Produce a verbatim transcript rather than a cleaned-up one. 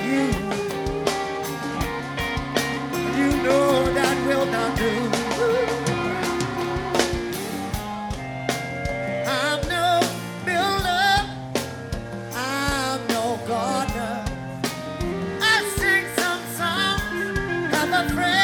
you. You know that will not do. I'm no builder, I'm no gardener. I sing some songs of a friend.